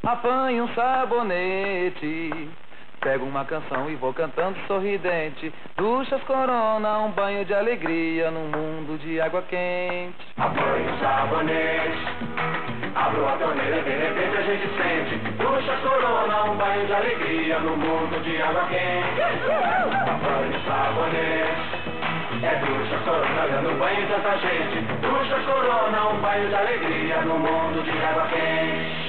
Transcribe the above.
Apanho um sabonete, pego uma canção e vou cantando sorridente. Duchas Corona, um banho de alegria num mundo de água quente. Apanho um sabonete, abro a torneira e de repente a gente sente. Duchas Corona, um banho de alegria num mundo de água quente. Apanho um sabonete, é Duchas Corona dando banho em tanta gente. Duchas Corona, um banho de alegria num mundo de água quente.